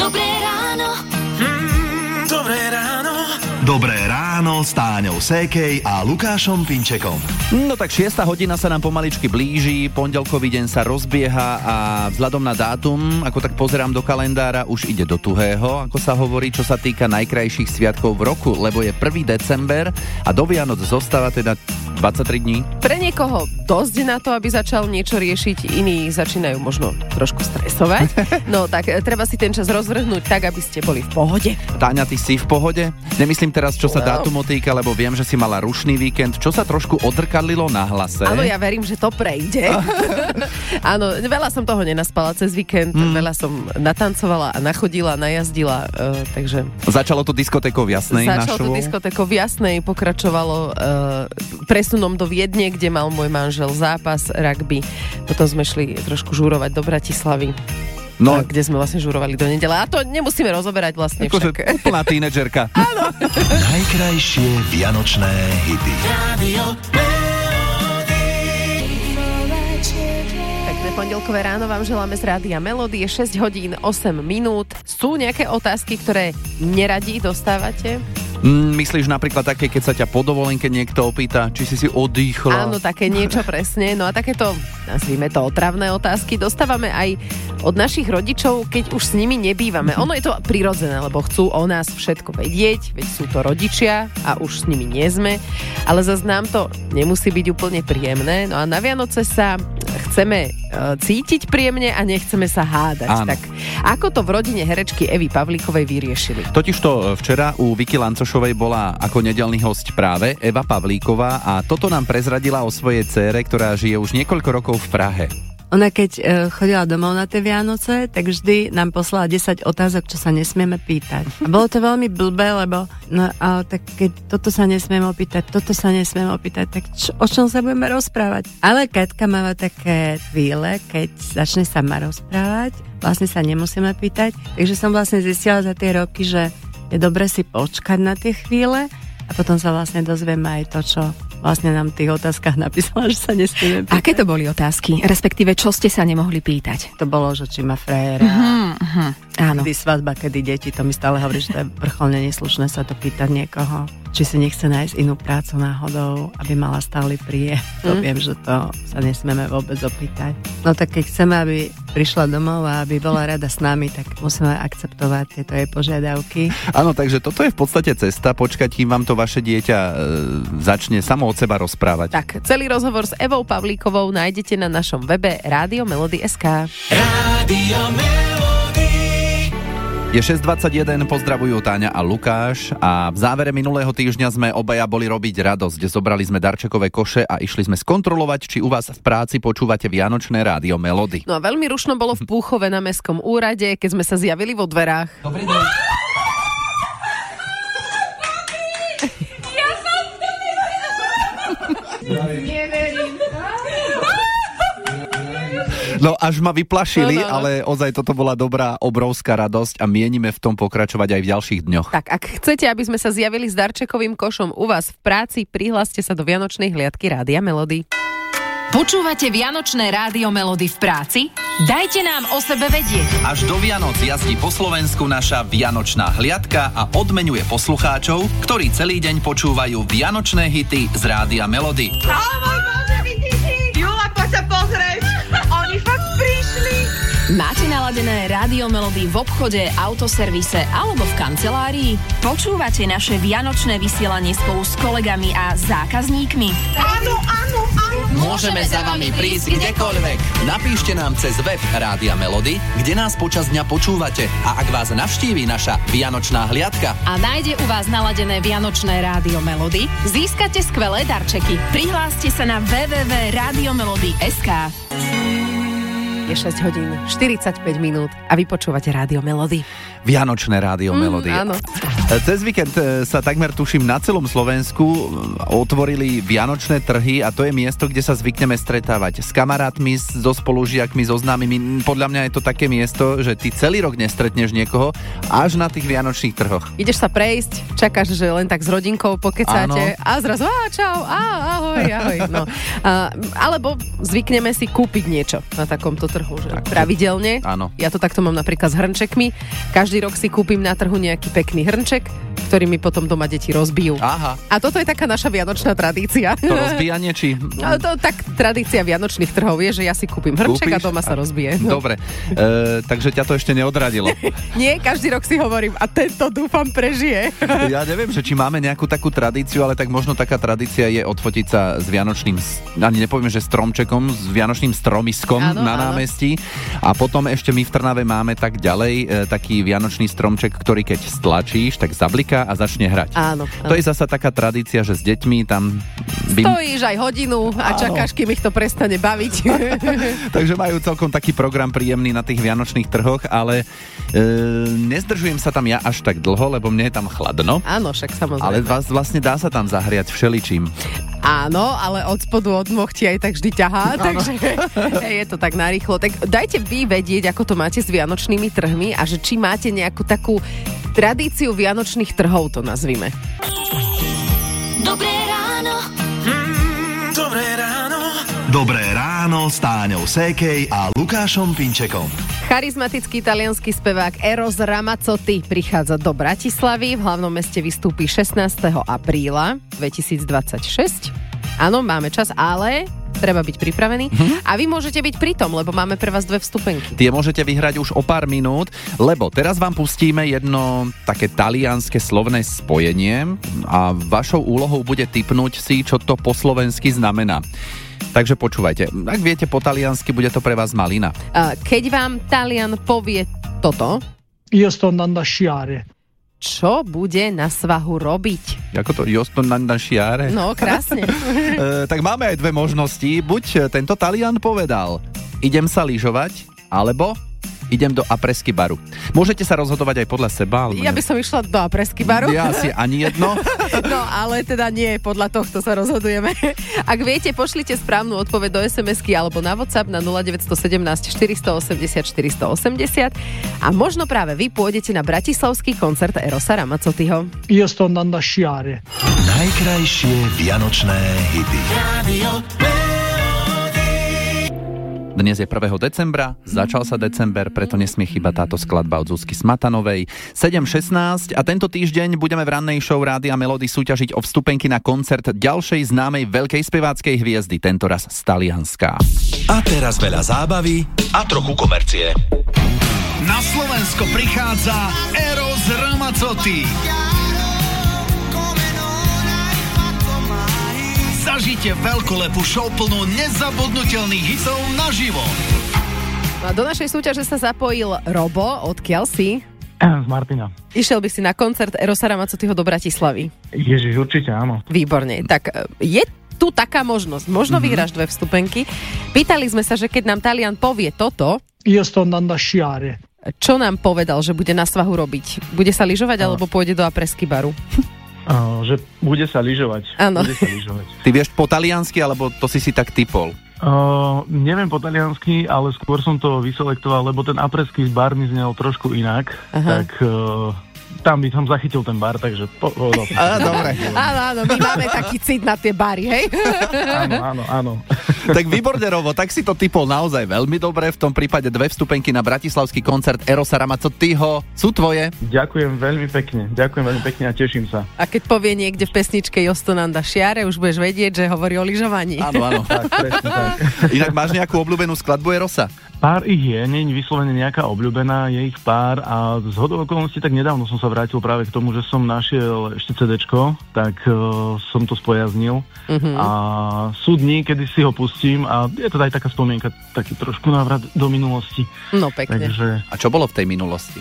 Dobré ráno. Dobré ráno. Dobré ráno s Táňou Sékej a Lukášom Pinčekom. No tak 6. hodina sa nám pomaličky blíži, pondelkový deň sa rozbieha a vzhľadom na dátum, ako tak pozerám do kalendára, už ide do tuhého, ako sa hovorí, čo sa týka najkrajších sviatkov v roku, lebo je 1. december a do Vianoc zostáva teda 23 dní. Pre niekoho dosť na to, aby začal niečo riešiť, iní začínajú možno trošku stresovať. No tak treba si ten čas rozvrhnúť tak, aby ste boli v pohode. Táňa, ty si v pohode? Nemyslím teraz, čo sa dátumu týka, lebo viem, že si mala rušný víkend. Čo sa trošku odrkadlilo na hlase? Áno, ja verím, že to prejde. Áno, veľa som toho nenaspala cez víkend, veľa som natancovala a nachodila, najazdila, takže... Začalo to diskotékou v Jasnej. Začalo to diskotékou v Jasnej, pokračovalo presunom do Viedne, kde mal môj manžel zápas rugby. Potom sme šli trošku žúrovať do Bratislavy. No, kde sme vlastne žurovali do nedele. A to nemusíme rozoberať vlastne však. Akože úplná tínedžerka. Áno. Najkrajšie vianočné hity. Pekné pondelkové ráno vám želáme z Rádia Melody. Je 6 hodín 8 minút. Sú nejaké otázky, ktoré neradi dostávate? Myslíš napríklad také, keď sa ťa po dovolenke niekto opýta, či si odýchla? Áno, také niečo presne. No a takéto, nazvime to otravné otázky, dostávame aj od našich rodičov, keď už s nimi nebývame. Ono je to prirodzené, lebo chcú o nás všetko vedieť, veď sú to rodičia a už s nimi nie sme. Ale zase nám to nemusí byť úplne príjemné. No a na Vianoce sa chceme cítiť príjemne a nechceme sa hádať. Áno. Tak ako to v rodine herečky Evy Pavlíkovej vyriešili? Totižto včera u Vicky Lancošovej bola ako nedeľný hosť práve Eva Pavlíková a toto nám prezradila o svojej dcére, ktorá žije už niekoľko rokov v Prahe. Ona keď chodila domov na tie Vianoce, tak vždy nám poslala 10 otázok, čo sa nesmieme pýtať. A bolo to veľmi blbé, lebo tak keď toto sa nesmieme opýtať, tak o čom sa budeme rozprávať? Ale Katka máva také chvíle, keď začne sama rozprávať, vlastne sa nemusíme pýtať. Takže som vlastne zistila za tie roky, že je dobre si počkať na tie chvíle a potom sa vlastne dozvieme aj to, čo vlastne nám v tých otázkach napísala, že sa nesmieme pýtať. Aké to boli otázky? Respektíve, čo ste sa nemohli pýtať? To bolo, že či má frajera, áno. kedy svadba, kedy deti, to mi stále hovorí, že to je vrcholne neslušné sa to pýtať niekoho. Či si nechce nájsť inú prácu náhodou, aby mala stály príjem. To viem, že to sa nesmieme vôbec opýtať. No tak keď chceme, aby prišla domov a aby bola rada s nami, tak musíme akceptovať tieto jej požiadavky. Áno, takže toto je v podstate cesta, počkať, kým vám to vaše dieťa začne samo od seba rozprávať. Tak, celý rozhovor s Evou Pavlíkovou nájdete na našom webe RadioMelody.sk. Rádio Melody. Je 6:21, pozdravujú Táňa a Lukáš a v závere minulého týždňa sme obaja boli robiť radosť. Zobrali sme darčekové koše a išli sme skontrolovať, či u vás v práci počúvate Vianočné Rádio Melody. No a veľmi rušno bolo v Púchove na mestskom úrade, keď sme sa zjavili vo dverách. Dobrý deň. No až ma vyplašili, ale ozaj toto bola dobrá, obrovská radosť a mienime v tom pokračovať aj v ďalších dňoch. Tak, ak chcete, aby sme sa zjavili s darčekovým košom u vás v práci, prihláste sa do Vianočnej hliadky Rádia Melody. Počúvate Vianočné Rádio Melody v práci? Dajte nám o sebe vedieť. Až do Vianoc jazdí po Slovensku naša Vianočná hliadka a odmenuje poslucháčov, ktorí celý deň počúvajú Vianočné hity z Rádia Melody. Jula, poď sa pozrieť. Oni fakt prišli. Máte naladené Rádio Melody v obchode, autoservise alebo v kancelárii? Počúvate naše vianočné vysielanie spolu s kolegami a zákazníkmi? Áno. Môžeme za vami prísť kdekoľvek. Napíšte nám cez web Rádia Melody, kde nás počas dňa počúvate. A ak vás navštíví naša Vianočná hliadka A nájde u vás naladené Vianočné Rádio Melody, získate skvelé darčeky. Prihláste sa na www.radiomelody.sk. Je 6 hodín 45 minút a vy počúvate Rádio Melody. Vianočné Rádio Melody. Áno. Cez víkend sa takmer tuším na celom Slovensku otvorili vianočné trhy a to je miesto, kde sa zvykneme stretávať s kamarátmi, so spolužiakmi, so známymi. Podľa mňa je to také miesto, že ty celý rok nestretneš niekoho až na tých vianočných trhoch. Ideš sa prejsť, čakáš, že len tak s rodinkou pokecáte a zrazu ahoj. No. Alebo zvykneme si kúpiť niečo na takomto trhu. trhu, že pravidelne. Áno. Ja to takto mám napríklad s hrnčekmi. Každý rok si kúpim na trhu nejaký pekný hrnček, ktorý mi potom doma deti rozbijú. Aha. A toto je taká naša vianočná tradícia. To rozbíjanie, či... No, to tak tradícia vianočných trhov je, že ja si kúpim hrnček a doma sa rozbije. No. Dobre, takže ťa to ešte neodradilo. Nie, každý rok si hovorím a tento dúfam prežije. Ja neviem, že či máme nejakú takú tradíciu, ale tak možno taká tradícia je odfotiť sa s vianočným, ani nepoviem, že stromčekom, s vianočným stromiskom na námestí. A potom ešte my v Trnave máme tak ďalej taký vianočný stromček, ktorý keď stlačíš, tak zabliká a začne hrať. Áno. To je zasa taká tradícia, že s deťmi tam... Stojíš aj hodinu a čakáš, kým ich to prestane baviť. Takže majú celkom taký program príjemný na tých vianočných trhoch, ale nezdržujem sa tam ja až tak dlho, lebo mne je tam chladno. Áno, však samozrejme. Ale vlastne dá sa tam zahriať všeličím. Áno, ale od spodu od nôh ti aj tak vždy ťahá, takže je to tak narýchlo. Tak dajte vy vedieť, ako to máte s vianočnými trhmi a že či máte nejakú takú tradíciu vianočných trhov, to nazvime. Dobré ráno. Dobré ráno. Dobré ráno s Táňou Sékej a Lukášom Pinčekom. Charizmatický italianský spevák Eros Ramazzotti prichádza do Bratislavy. V hlavnom meste vystúpi 16. apríla 2026. Áno, máme čas, ale treba byť pripravený. A vy môžete byť pri tom, lebo máme pre vás 2 vstupenky. Tie môžete vyhrať už o pár minút, lebo teraz vám pustíme jedno také talianske slovné spojenie a vašou úlohou bude tipnúť si, čo to po slovensky znamená. Takže počúvajte, ak viete po taliansky, bude to pre vás malina. Keď vám Talian povie toto... Io sto andando a sciare. Čo bude na svahu robiť? Ako to? Io sto andando a sciare? No, krásne. Tak máme aj 2 možnosti. Buď ten Talian povedal, idem sa lyžovať, alebo idem do apresky baru. Môžete sa rozhodovať aj podľa seba. Ja by som išla do apresky baru. Ja asi ani jedno. No, ale teda nie, podľa tohto sa rozhodujeme. Ak viete, pošlite správnu odpoveď do SMS-ky alebo na WhatsApp na 0917 480 480 a možno práve vy pôjdete na bratislavský koncert Erosa Ramazzottiho. Io sto andando a sciare. Najkrajšie vianočné hity. Dnes je 1. decembra, začal sa december, preto nesmie chýbať táto skladba od Zuzky Smatanovej. 7.16 a tento týždeň budeme v rannej show Rádia Melody súťažiť o vstupenky na koncert ďalšej známej veľkej speváckej hviezdy, tentoraz z Talianska. A teraz veľa zábavy a trochu komercie. Na Slovensko prichádza Eros Ramazzotti. Zažite veľkolepú show plnú nezabudnutelných hitov naživo. A do našej súťaže sa zapojil Robo. Odkiaľ si? Z Martina. Išiel by si na koncert Erosa Ramazzottiho do Bratislavy? Ježiš, určite áno. Výborne. Tak je tu taká možnosť. Možno vyhráš 2 vstupenky. Pýtali sme sa, že keď nám Talian povie toto... Io sto andando a sciare. Čo nám povedal, že bude na svahu robiť? Bude sa lyžovať alebo pôjde do apresky baru? Že bude sa lyžovať. Áno. Ty vieš po taliansky, alebo to si tak typol? Neviem po taliansky, ale skôr som to vyselektoval, lebo ten apresky bar mi znel trošku inak. Aha. Tak tam by som zachytil ten bar, takže... Dobre. Áno, my máme taký cit na tie bary, hej? Áno. Tak výborne, Robo, tak si to typol naozaj veľmi dobre. V tom prípade 2 vstupenky na bratislavský koncert Erosa Ramazzottiho sú tvoje. Ďakujem veľmi pekne a teším sa. A keď povie niekde v pesničke Io sto andando a sciare, už budeš vedieť, že hovorí o lyžovaní. Áno. Tak, presne tak. Inak máš nejakú obľúbenú skladbu Erosa? Pár ich je, nie je vyslovene nejaká obľúbená, je ich pár a z hodou okolností tak nedávno som sa vrátil práve k tomu, že som našiel ešte CDčko, tak som to spojaznil a sú dní, kedy si ho pustím a je to aj taká spomienka, taký trošku návrat do minulosti. No pekne. Takže... A čo bolo v tej minulosti?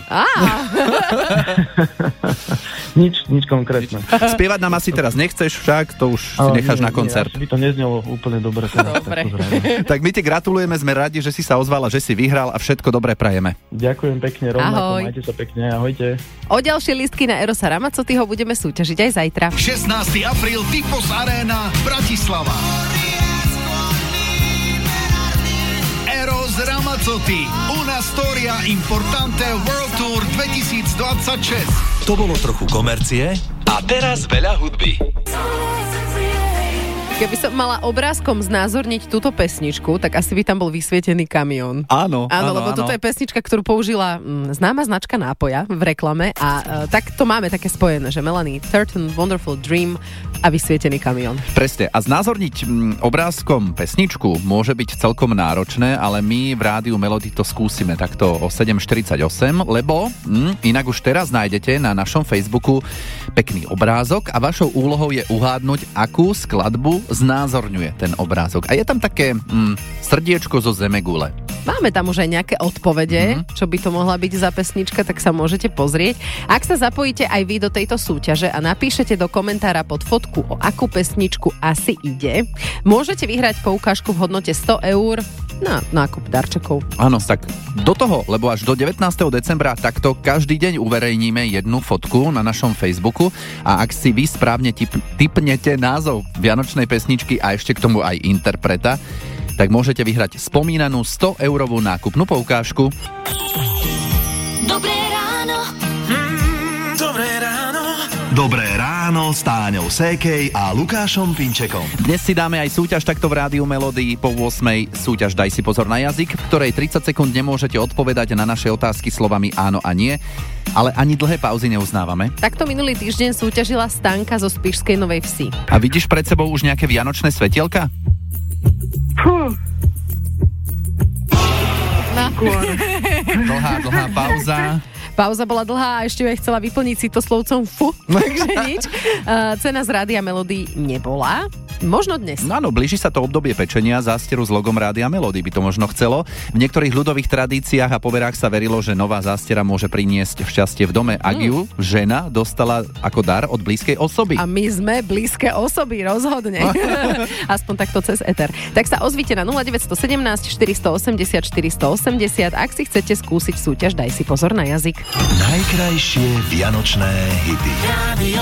Nič konkrétne. Spievať nám asi teraz nechceš však, to už si necháš na koncert. By to neznelo úplne dobre. Dobre. Tak my ti gratulujeme, sme radi, že si sa ozvala, že si vyhral a všetko dobré prajeme. Ďakujem pekne, rovnako, majte sa pekne, ahojte. O ďalšie lístky na Erosa Ramazzottiho budeme súťažiť aj zajtra. 16. apríl Typos Arena Bratislava. Eros Ramazzotti, una storia importante World Tour 2026. To bolo trochu komercie a teraz veľa hudby. Keby som mala obrázkom znázorniť túto pesničku, tak asi by tam bol vysvietený kamión. Áno, lebo toto je pesnička, ktorú použila známa značka nápoja v reklame a tak to máme také spojené, že Melanie 13 Wonderful Dream a vysvietený kamión. Presne. A znázorniť obrázkom pesničku môže byť celkom náročné, ale my v Rádiu Melody to skúsime takto o 7:48, lebo inak už teraz nájdete na našom Facebooku pekný obrázok a vašou úlohou je uhádnuť, akú skladbu znázorňuje ten obrázok. A je tam také srdiečko zo zemegule. Máme tam už aj nejaké odpovede, čo by to mohla byť za pesnička, tak sa môžete pozrieť. Ak sa zapojíte aj vy do tejto súťaže a napíšete do komentára pod fotku, o akú pesničku asi ide, môžete vyhrať poukážku v hodnote 100 eur na nákup darčekov. Áno, tak do toho, lebo až do 19. decembra takto každý deň uverejníme jednu fotku na našom Facebooku a ak si vy správne tipnete názov vianočnej pesničky a ešte k tomu aj interpreta, tak môžete vyhrať spomínanú 100-eurovú nákupnú poukážku. Dobré ráno. Dobré ráno. Dobré ráno s Táňou Sékej a Lukášom Pinčekom. Dnes si dáme aj súťaž takto v Rádiu Melody po 8. Súťaž Daj si pozor na jazyk, v ktorej 30 sekúnd nemôžete odpovedať na naše otázky slovami áno a nie, ale ani dlhé pauzy neuznávame. Takto minulý týždeň súťažila Stanka zo Spišskej Novej Vsi. A vidíš pred sebou už nejaké vianočné svetielka? Dlhá pauza. Pauza bola dlhá a ešte ju aj chcela vyplniť citoslovcom fu, takže nič. Cena z Rádia Melody nebola. Možno dnes. No áno, blíži sa to obdobie pečenia, zásteru s logom Rádia Melody by to možno chcelo. V niektorých ľudových tradíciách a poverách sa verilo, že nová zástera môže priniesť šťastie v dome, ak ju žena dostala ako dar od blízkej osoby. A my sme blízke osoby, rozhodne. Aspoň takto cez éter. Tak sa ozvite na 0917 480 480, ak si chcete skúsiť súťaž Daj si pozor na jazyk. Najkrajšie vianočné hity. Rádio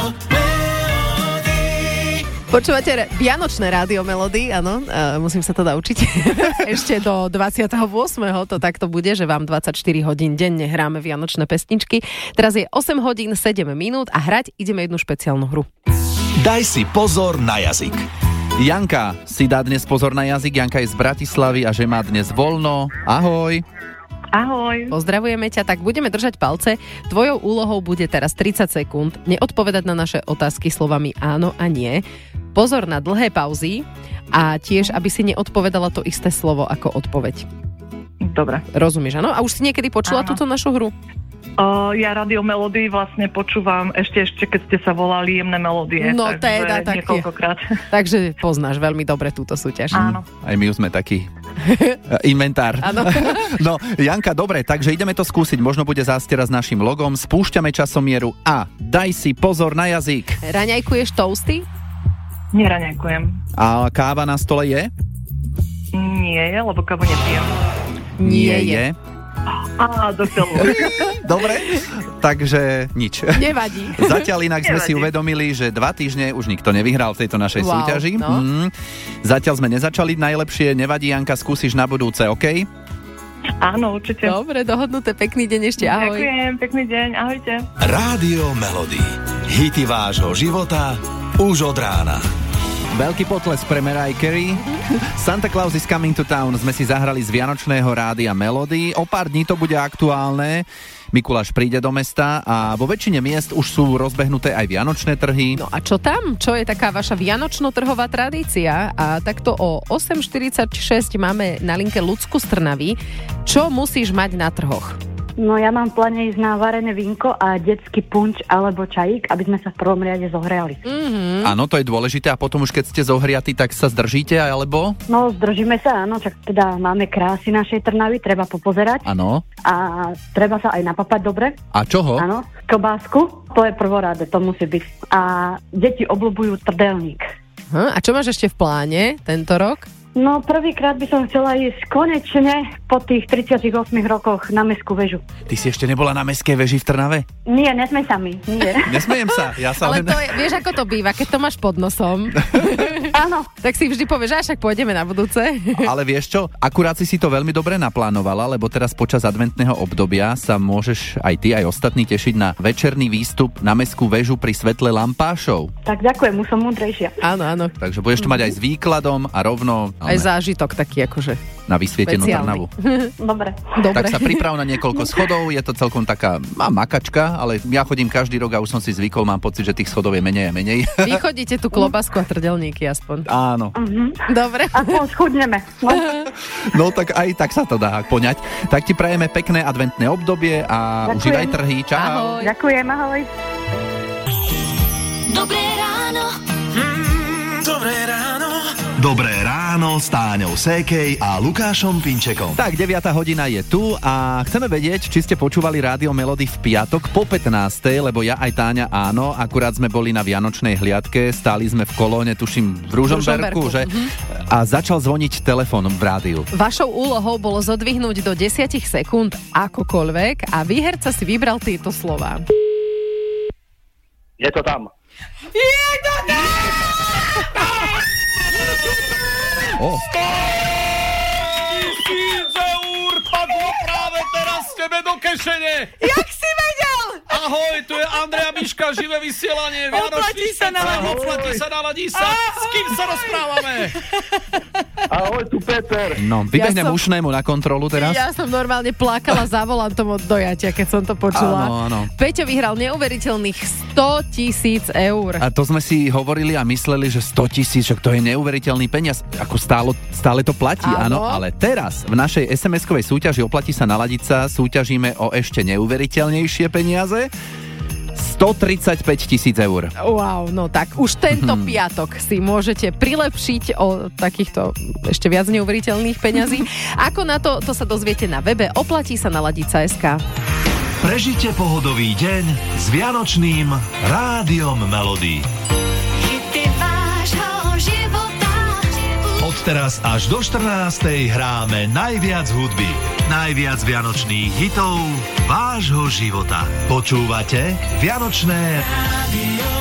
Počúvate Vianočné Rádio Melody, áno, musím sa teda učiť. Ešte do 28. to takto bude, že vám 24 hodín denne hráme vianočné pesničky. Teraz je 8 hodín 7 minút a hrať ideme jednu špeciálnu hru. Daj si pozor na jazyk. Janka si dá dnes pozor na jazyk, Janka je z Bratislavy a že má dnes voľno. Ahoj. Ahoj. Pozdravujeme ťa, tak budeme držať palce. Tvojou úlohou bude teraz 30 sekúnd neodpovedať na naše otázky slovami áno a nie. Pozor na dlhé pauzy a tiež, aby si neodpovedala to isté slovo ako odpoveď. Dobre. Rozumieš, áno? A už si niekedy počula túto našu hru? Ja Radio Melody vlastne počúvam ešte keď ste sa volali Jemné melódie. No teda tak. Niekoľkokrát. Takže poznáš veľmi dobre túto súťaž. Áno. Aj my už sme taký inventár. Áno. No, Janka, dobre, takže ideme to skúsiť. Možno bude zástera s našim logom. Spúšťame časomieru a daj si pozor na jazyk. Raňajkuješ toasty? Neraňajkujem. A káva na stole je? Nie je, lebo kávu nepijem. Nie je. Dobre, takže nič. Nevadí. Zatiaľ inak sme si uvedomili, že 2 týždne už nikto nevyhral v tejto našej súťaži. No. Zatiaľ sme nezačali najlepšie. Nevadí, Janka, skúsiš na budúce, OK? Áno, určite. Dobre, dohodnuté. Pekný deň ešte, ahoj. Ďakujem, pekný deň, ahojte. Rádio Melody. Hity vášho života už od rána. Veľký potles pre Mariah Carey. Santa Claus is coming to town sme si zahrali z Vianočného Rádia Melody. O pár dní to bude aktuálne. Mikuláš príde do mesta a vo väčšine miest už sú rozbehnuté aj vianočné trhy. No a čo tam? Čo je taká vaša vianočno-trhová tradícia? A takto o 8:46 máme na linke Ľudsku z Trnavy. Čo musíš mať na trhoch? No ja mám v pláne ísť na varené vínko a detský punč alebo čajík, aby sme sa v prvom riade zohriali. Áno, to je dôležité a potom už keď ste zohriatí, tak sa zdržíte, alebo? No zdržíme sa, áno, čak teda máme krásy našej Trnavy, treba popozerať. Áno. A treba sa aj napapať dobre. A čoho? Áno, klobásku, to je prvoráde, to musí byť. A deti obľúbujú trdelník. A čo máš ešte v pláne tento rok? No prvýkrát by som chcela ísť konečne po tých 38 rokoch na Mestskú väžu. Ty si ešte nebola na Mestskej veži v Trnave? Nie, nesmej sa mi, nie. Nesmejem sa, ja sa Ale len... to je, vieš, ako to býva, keď to máš pod nosom. Áno. Tak si vždy povieš, že však pôjdeme na budúce. Ale vieš čo, akurát si to veľmi dobre naplánovala, lebo teraz počas adventného obdobia sa môžeš aj ty, aj ostatní tešiť na večerný výstup na Mestskú väžu pri svetle lampášov. Tak ďakujem, už som múdrejšia. Áno, áno. Takže budeš to mať aj s výkladom a rovno... Aj zážitok taký akože na vysvietenú špeciálny. Trnavu. Dobre. Tak sa priprav na niekoľko schodov, je to celkom taká makačka, ale ja chodím každý rok a už som si zvykol, mám pocit, že tých schodov je menej a menej. Vy chodíte tú klobásku a trdelníky aspoň. Áno. Dobre. Aspoň schudneme. No tak aj tak sa to dá poňať. Tak ti prajeme pekné adventné obdobie a Ďakujem. užívaj trhy. Čau. Ahoj. Ďakujem, ahoj. Dobré ráno. Dobré ráno. Dobré ráno s Táňou Sékej a Lukášom Pinčekom. Tak, 9. hodina je tu a chceme vedieť, či ste počúvali Rádio Melody v piatok po 15. Lebo ja aj Táňa áno, akurát sme boli na vianočnej hliadke, stáli sme v kolóne, tuším v Ružomberku, že? A začal zvoniť telefón v rádiu. Vašou úlohou bolo zodvihnúť do 10 sekúnd akokoľvek a výherca si vybral tieto slová. Je to tam. Oh. 1000 eur padlo práve teraz tebe do kešene. Jak si vedel? Ahoj, tu je Andrea Miška, živé vysielanie. Oplatí sa na Ladica. Oplatí sa na Ladica. S kým sa rozprávame? Ahoj, tu Peter. No, vybehnem Ja som- ušnému na kontrolu teraz. Ja som normálne plakala za volantom od dojatia, keď som to počula. Áno, áno. Peťo vyhral neuveriteľných 100 000 eur. A to sme si hovorili a mysleli, že 100 000, že to je neuveriteľný peniaz. Ako stále to platí, áno. Ale teraz v našej SMS-kovej súťaži Oplatí sa naladiť sa súťažíme o ešte neuveriteľnejšie peniaze. 135 000 eur. Wow, no tak už tento piatok si môžete prilepšiť o takýchto ešte viac neuveriteľných peňazí. Ako na to sa dozviete na webe Oplatí sa naladiť sa.sk. Prežite pohodový deň s Vianočným Rádiom Melody. Hity vášho života. Od teraz až do 14. hráme najviac hudby, najviac vianočných hitov vášho života. Počúvate Vianočné Rádio